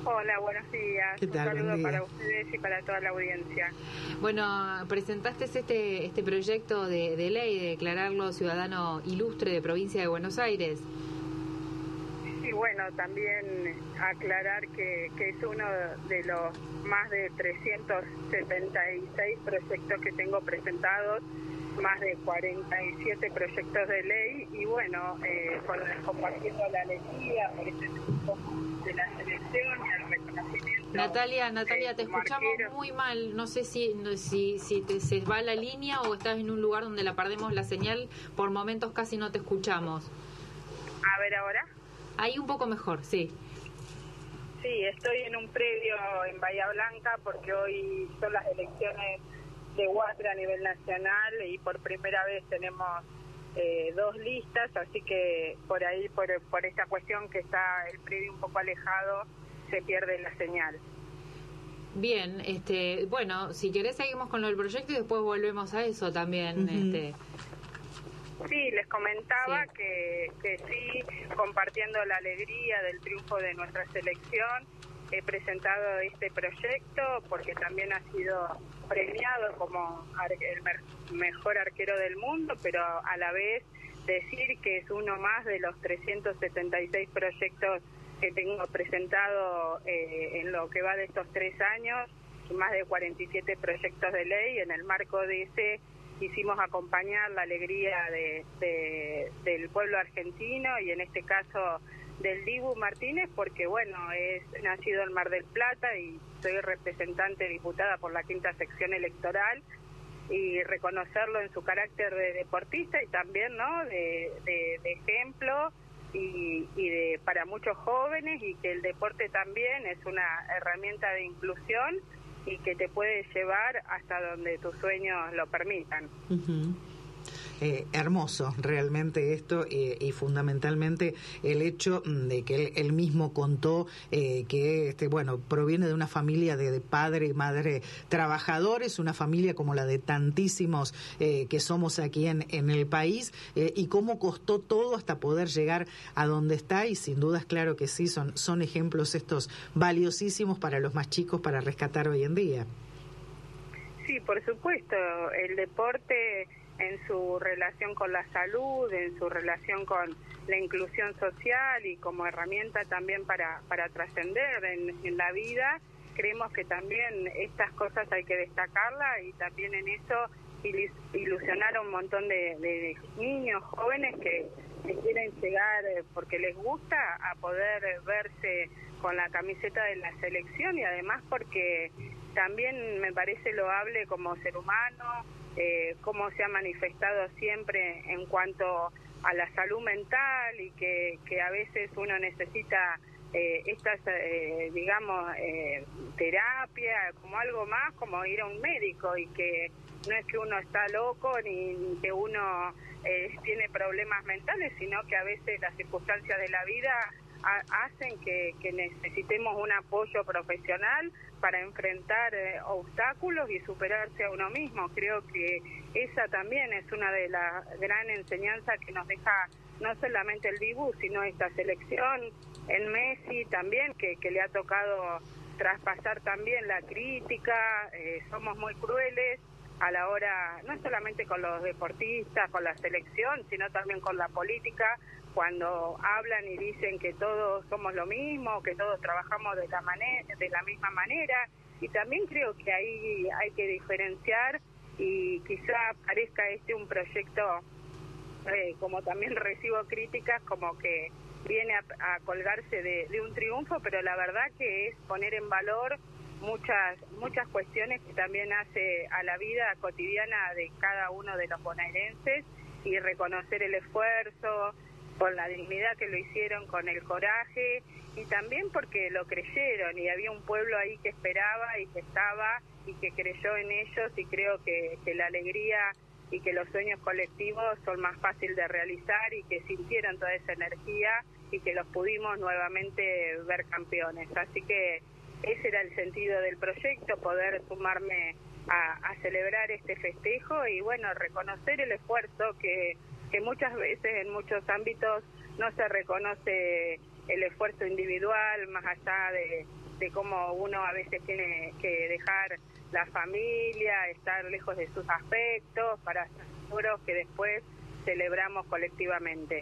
Hola, buenos días. ¿Qué tal? Un saludo para ustedes y para toda la audiencia. Bueno, presentaste este proyecto de ley de declararlo ciudadano ilustre de Provincia de Buenos Aires. Y bueno, también aclarar que es uno de los más de 376 proyectos que tengo presentados, más de 47 proyectos de ley y bueno, compartiendo la alegría por este triunfo de la selección y el reconocimiento. Natalia, te escuchamos muy mal. No sé si se va la línea o estás en un lugar donde la perdemos la señal. Por momentos casi no te escuchamos. A ver ahora. Ahí un poco mejor, sí. Sí, estoy en un predio en Bahía Blanca porque hoy son las elecciones de UATRE a nivel nacional y por primera vez tenemos 2 listas, así que por ahí, por esta cuestión que está el predio un poco alejado, se pierde la señal. Bien, bueno, si querés seguimos con lo del proyecto y después volvemos a eso también. Sí, les comentaba sí. que sí, compartiendo la alegría del triunfo de nuestra selección, he presentado este proyecto porque también ha sido premiado como el mejor arquero del mundo, pero a la vez decir que es uno más de los 376 proyectos que tengo presentado en lo que va de estos 3 años, más de 47 proyectos de ley. En el marco de ese quisimos acompañar la alegría del pueblo argentino y en este caso del Dibu Martínez, porque bueno, es nacido en Mar del Plata y soy representante diputada por la 5ª sección electoral, y reconocerlo en su carácter de deportista y también, ¿no?, de ejemplo y para muchos jóvenes, y que el deporte también es una herramienta de inclusión y que te puede llevar hasta donde tus sueños lo permitan. Hermoso realmente esto, y fundamentalmente el hecho de que él mismo contó que bueno, proviene de una familia de padre y madre trabajadores, una familia como la de tantísimos que somos aquí en el país, y cómo costó todo hasta poder llegar a donde está, y sin dudas, claro que sí, son ejemplos estos valiosísimos para los más chicos para rescatar hoy en día. Sí, por supuesto, el deporte en su relación con la salud, en su relación con la inclusión social y como herramienta también para trascender en la vida, creemos que también estas cosas hay que destacarlas, y también en eso ilusionar a un montón de niños, jóvenes que quieren llegar porque les gusta a poder verse con la camiseta de la selección, y además porque también me parece loable como ser humano, cómo se ha manifestado siempre en cuanto a la salud mental, y que a veces uno necesita estas, terapia, como algo más, como ir a un médico, y que no es que uno está loco ni que uno tiene problemas mentales, sino que a veces las circunstancias de la vida hacen que necesitemos un apoyo profesional para enfrentar obstáculos y superarse a uno mismo. Creo que esa también es una de las gran enseñanzas que nos deja no solamente el Dibu, sino esta selección, en Messi también, que le ha tocado traspasar también la crítica. Somos muy crueles a la hora, no solamente con los deportistas, con la selección, sino también con la política, cuando hablan y dicen que todos somos lo mismo, que todos trabajamos de la misma manera, y también creo que ahí hay que diferenciar, y quizá parezca un proyecto, como también recibo críticas, como que viene a colgarse de un triunfo, pero la verdad que es poner en valor muchas cuestiones que también hace a la vida cotidiana de cada uno de los bonaerenses, y reconocer el esfuerzo con la dignidad que lo hicieron, con el coraje, y también porque lo creyeron, y había un pueblo ahí que esperaba y que estaba y que creyó en ellos, y creo que la alegría y que los sueños colectivos son más fácil de realizar, y que sintieron toda esa energía y que los pudimos nuevamente ver campeones. Así que ese era el sentido del proyecto, poder sumarme a celebrar este festejo y bueno, reconocer el esfuerzo que muchas veces en muchos ámbitos no se reconoce el esfuerzo individual, más allá de cómo uno a veces tiene que dejar la familia, estar lejos de sus afectos, para estar seguros que después celebramos colectivamente.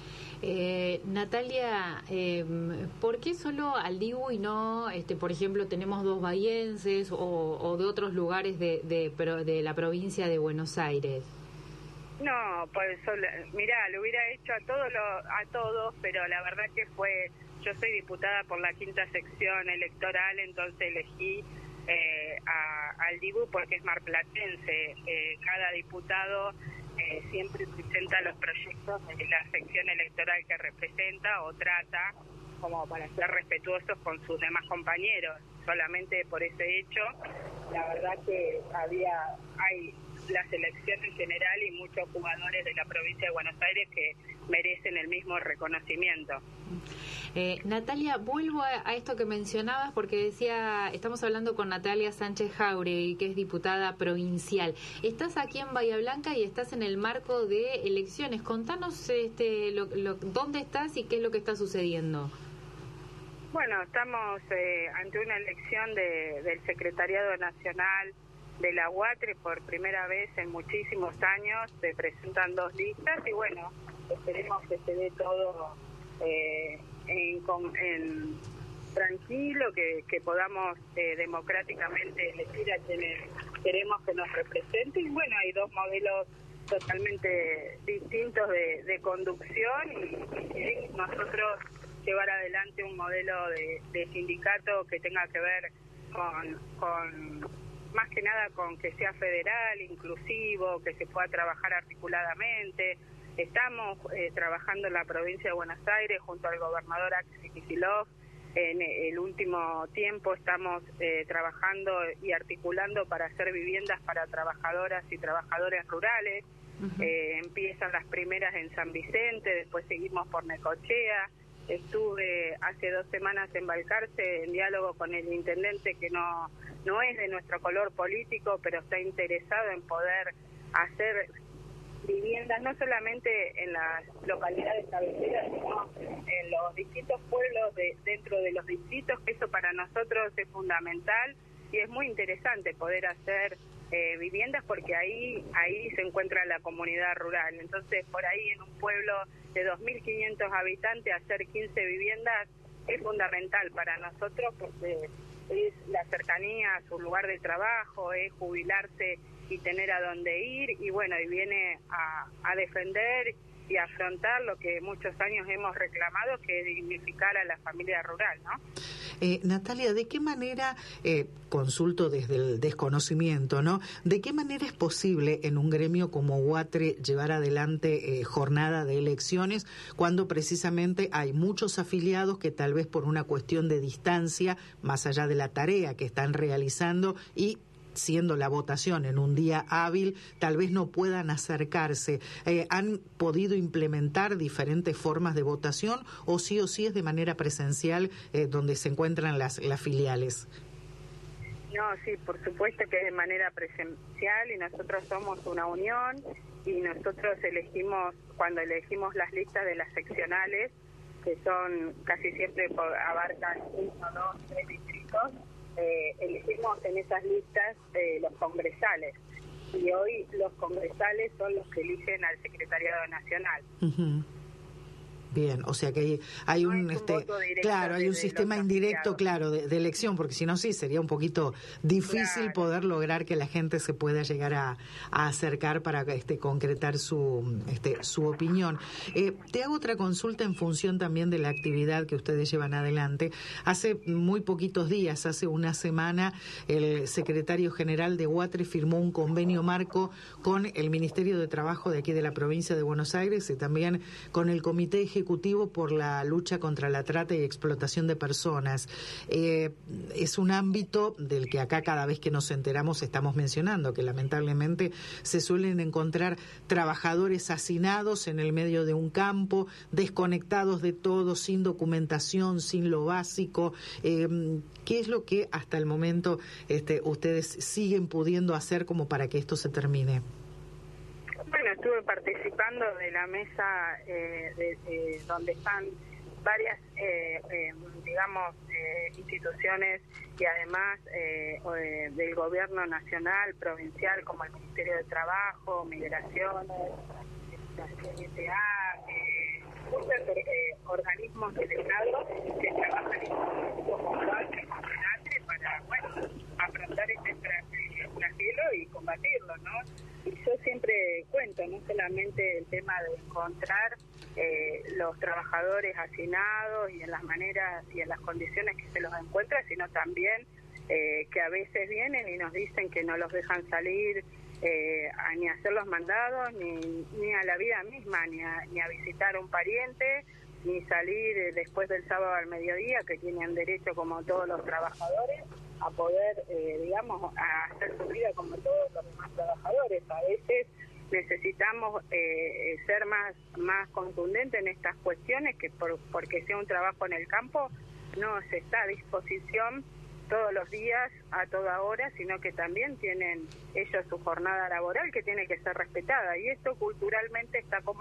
Natalia, ¿por qué solo Aldibu y no, por ejemplo, tenemos dos bahienses o de otros lugares de la provincia de Buenos Aires? No, pues mirá, lo hubiera hecho a todos, pero la verdad que yo soy diputada por la 5ª sección electoral, entonces elegí a Aldibu porque es marplatense. Cada diputado siempre presenta los proyectos de la sección electoral que representa o trata, como para ser respetuosos con sus demás compañeros. Solamente por ese hecho, la verdad que hay la selección en general y muchos jugadores de la provincia de Buenos Aires que merecen el mismo reconocimiento. Natalia, vuelvo a esto que mencionabas porque estamos hablando con Natalia Sánchez Jáuregui, que es diputada provincial. Estás aquí en Bahía Blanca y estás en el marco de elecciones. Contanos dónde estás y qué es lo que está sucediendo. Bueno, estamos ante una elección del Secretariado Nacional de la UATRE. Por primera vez en muchísimos años se presentan 2 listas y bueno, esperemos que se dé todo tranquilo, que podamos democráticamente elegir a quienes queremos que nos representen. Y bueno, hay 2 modelos totalmente distintos de conducción y nosotros llevar adelante un modelo de sindicato que tenga que ver con más que nada con que sea federal, inclusivo, que se pueda trabajar articuladamente. Estamos trabajando en la provincia de Buenos Aires junto al gobernador Axel Kicillof. En el último tiempo estamos trabajando y articulando para hacer viviendas para trabajadoras y trabajadores rurales. Empiezan las primeras en San Vicente, después seguimos por Necochea. Estuve hace 2 semanas en Balcarce en diálogo con el intendente, que no es de nuestro color político, pero está interesado en poder hacer viviendas no solamente en las localidades cabeceras, sino en los distintos pueblos dentro de los distritos, que eso para nosotros es fundamental y es muy interesante poder hacer viviendas, porque ahí se encuentra la comunidad rural. Entonces, por ahí en un pueblo de 2.500 habitantes hacer 15 viviendas es fundamental para nosotros, porque es la cercanía a su lugar de trabajo, es jubilarse y tener a dónde ir, y bueno, y viene a defender y afrontar lo que muchos años hemos reclamado, que es dignificar a la familia rural, ¿no? Natalia, ¿de qué manera, consulto desde el desconocimiento, ¿no? ¿De qué manera es posible en un gremio como UATRE llevar adelante jornada de elecciones cuando precisamente hay muchos afiliados que tal vez por una cuestión de distancia, más allá de la tarea que están realizando y siendo la votación en un día hábil, tal vez no puedan acercarse? ¿Han podido implementar diferentes formas de votación o sí es de manera presencial donde se encuentran las filiales? No, sí, por supuesto que es de manera presencial, y nosotros somos una unión y nosotros cuando elegimos las listas de las seccionales, que son casi siempre abarcan 1, 2, 3 distritos, elegimos en esas listas los congresales, y hoy los congresales son los que eligen al Secretariado Nacional. Uh-huh. Bien, o sea que hay un claro, hay un sistema indirecto, claro, de elección, porque si no sí sería un poquito difícil poder lograr que la gente se pueda llegar a acercar para concretar su opinión. Te hago otra consulta en función también de la actividad que ustedes llevan adelante. Hace muy poquitos días, hace una semana, el secretario general de UATRE firmó un convenio marco con el Ministerio de Trabajo de aquí de la provincia de Buenos Aires y también con el Comité Ejecutivo por la lucha contra la trata y explotación de personas. Es un ámbito del que acá cada vez que nos enteramos estamos mencionando, que lamentablemente se suelen encontrar trabajadores hacinados en el medio de un campo, desconectados de todo, sin documentación, sin lo básico. ¿Qué es lo que hasta el momento ustedes siguen pudiendo hacer como para que esto se termine? Bueno, estuve participando de la mesa donde están varias, digamos, instituciones y además del gobierno nacional, provincial, como el Ministerio de Trabajo, Migraciones, la CNTA, muchos organismos del Estado que trabajan en para, bueno, afrontar este flagelo y combatirlo, ¿no? Y yo siempre cuento, no solamente el tema de encontrar los trabajadores hacinados y en las maneras y en las condiciones que se los encuentra, sino también que a veces vienen y nos dicen que no los dejan salir ni a hacer los mandados, ni a la vida misma, ni a visitar a un pariente, ni salir después del sábado al mediodía, que tienen derecho como todos los trabajadores a poder, digamos, a hacer su vida como todos los demás trabajadores. A veces necesitamos ser más contundentes en estas cuestiones, que porque sea un trabajo en el campo no se está a disposición todos los días, a toda hora, sino que también tienen ellos su jornada laboral que tiene que ser respetada, y esto culturalmente está como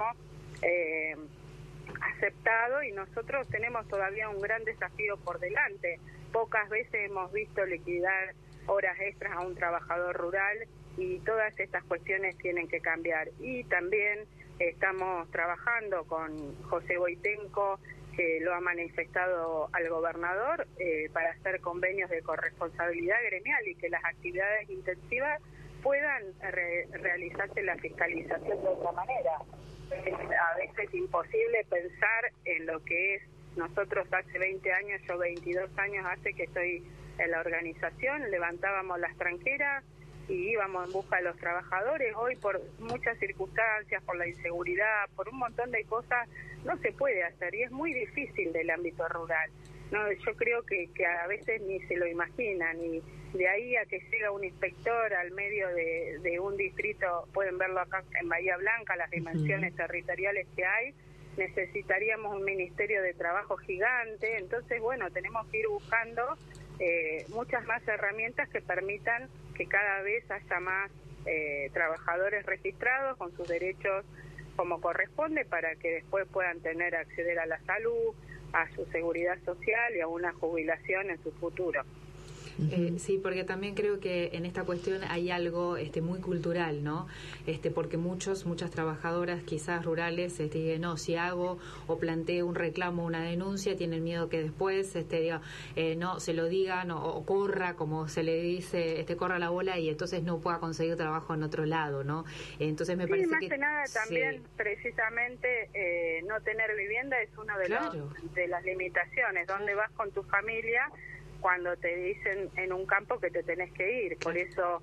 aceptado, y nosotros tenemos todavía un gran desafío por delante. Pocas veces hemos visto liquidar horas extras a un trabajador rural, y todas estas cuestiones tienen que cambiar. Y también estamos trabajando con José Boitenco, que lo ha manifestado al gobernador, para hacer convenios de corresponsabilidad gremial y que las actividades intensivas puedan realizarse la fiscalización de otra manera. Es a veces imposible pensar en lo que es. Nosotros hace 20 años, yo 22 años hace que estoy en la organización, levantábamos las tranqueras y íbamos en busca de los trabajadores. Hoy, por muchas circunstancias, por la inseguridad, por un montón de cosas, no se puede hacer, y es muy difícil del ámbito rural. No, yo creo que a veces ni se lo imaginan, y de ahí a que llega un inspector al medio de un distrito, pueden verlo acá en Bahía Blanca, las dimensiones territoriales que hay, necesitaríamos un Ministerio de Trabajo gigante. Entonces, bueno, tenemos que ir buscando muchas más herramientas que permitan que cada vez haya más trabajadores registrados con sus derechos como corresponde, para que después puedan acceder a la salud, a su seguridad social y a una jubilación en su futuro. Sí, porque también creo que en esta cuestión hay algo muy cultural, ¿no? Porque muchas trabajadoras quizás rurales digan, no, si hago o planteo un reclamo, una denuncia, tienen miedo que después no se lo digan o corra, como se le dice, corra la bola, y entonces no pueda conseguir trabajo en otro lado, ¿no? Entonces me parece más que nada también, precisamente, no tener vivienda es una de las limitaciones. ¿Dónde vas con tu familia cuando te dicen en un campo que te tenés que ir? Por eso,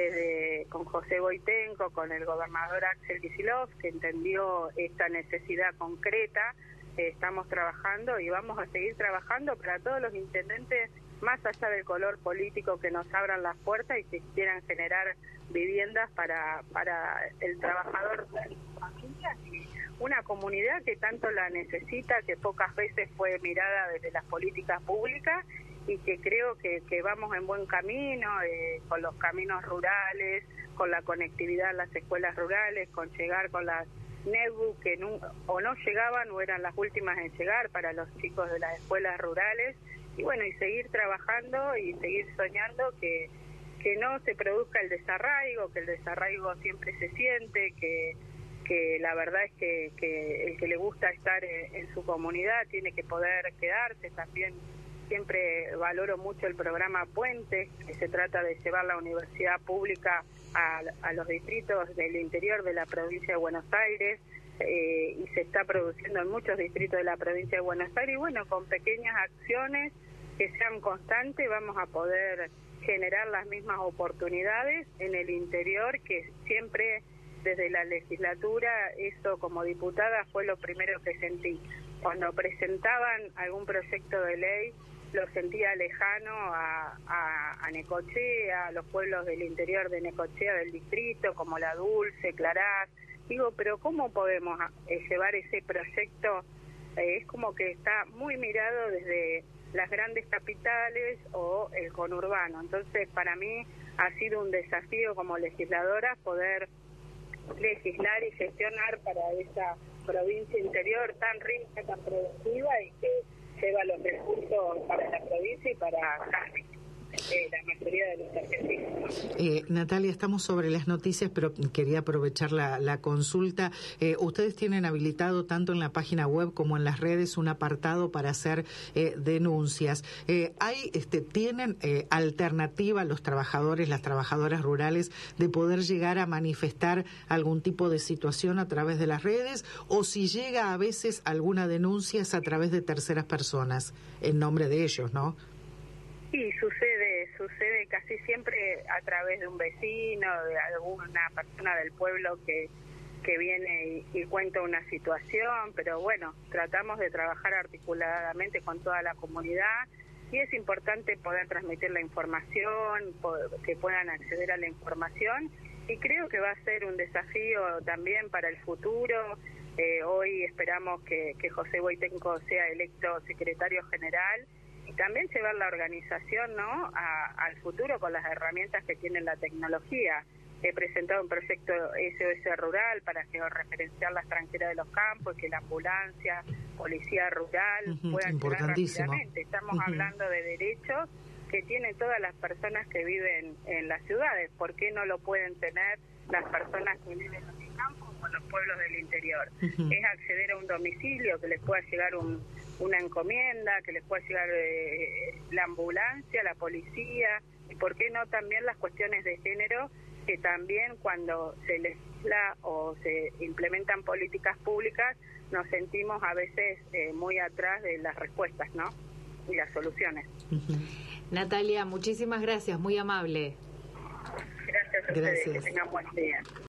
con José Boitenco, con el gobernador Axel Kicillof, que entendió esta necesidad concreta, estamos trabajando y vamos a seguir trabajando para todos los intendentes, más allá del color político, que nos abran las puertas y que quieran generar viviendas para el trabajador de sus familias y una comunidad que tanto la necesita, que pocas veces fue mirada desde las políticas públicas, y que creo que vamos en buen camino, con los caminos rurales, con la conectividad en las escuelas rurales, con llegar con las netbook que no llegaban o eran las últimas en llegar para los chicos de las escuelas rurales, y bueno, y seguir trabajando y seguir soñando que no se produzca el desarraigo, que el desarraigo siempre se siente, que la verdad es que el que le gusta estar en su comunidad tiene que poder quedarse. También siempre valoro mucho el programa Puentes, que se trata de llevar la universidad pública a los distritos del interior de la provincia de Buenos Aires, y se está produciendo en muchos distritos de la provincia de Buenos Aires, y bueno, con pequeñas acciones que sean constantes vamos a poder generar las mismas oportunidades en el interior, que siempre desde la legislatura, eso como diputada fue lo primero que sentí. Cuando presentaban algún proyecto de ley, lo sentía lejano a Necochea, a los pueblos del interior de Necochea, del distrito, como La Dulce, Clarás. Digo, pero ¿cómo podemos llevar ese proyecto? Es como que está muy mirado desde las grandes capitales o el conurbano. Entonces, para mí ha sido un desafío como legisladora poder legislar y gestionar para esa provincia interior tan rica, tan productiva y que lleva los recursos para la provincia y para casi la mayoría de los argentinos. Natalia, estamos sobre las noticias, pero quería aprovechar la consulta. Ustedes tienen habilitado tanto en la página web como en las redes un apartado para hacer denuncias. ¿Tienen alternativa los trabajadores, las trabajadoras rurales de poder llegar a manifestar algún tipo de situación a través de las redes? O si llega a veces alguna denuncia es a través de terceras personas, en nombre de ellos, ¿no? Sí, sucede casi siempre a través de un vecino, de alguna persona del pueblo que viene y cuenta una situación, pero bueno, tratamos de trabajar articuladamente con toda la comunidad y es importante poder transmitir la información, que puedan acceder a la información y creo que va a ser un desafío también para el futuro. Hoy esperamos que José Boitenco sea electo secretario general y también llevar la organización, ¿no?, al futuro con las herramientas que tiene la tecnología. He presentado un proyecto SOS Rural para georreferenciar la extranjera de los campos, que la ambulancia, policía rural puedan llegar rápidamente. Estamos hablando de derechos que tienen todas las personas que viven en las ciudades. ¿Por qué no lo pueden tener las personas que viven en los campos o en los pueblos del interior? Es acceder a un domicilio, que les pueda llegar una encomienda, que les pueda llegar la ambulancia, la policía, y por qué no también las cuestiones de género, que también cuando se legisla o se implementan políticas públicas nos sentimos a veces muy atrás de las respuestas, ¿no?, y las soluciones. Natalia, muchísimas gracias, muy amable. Gracias a ustedes, que tengan buen día.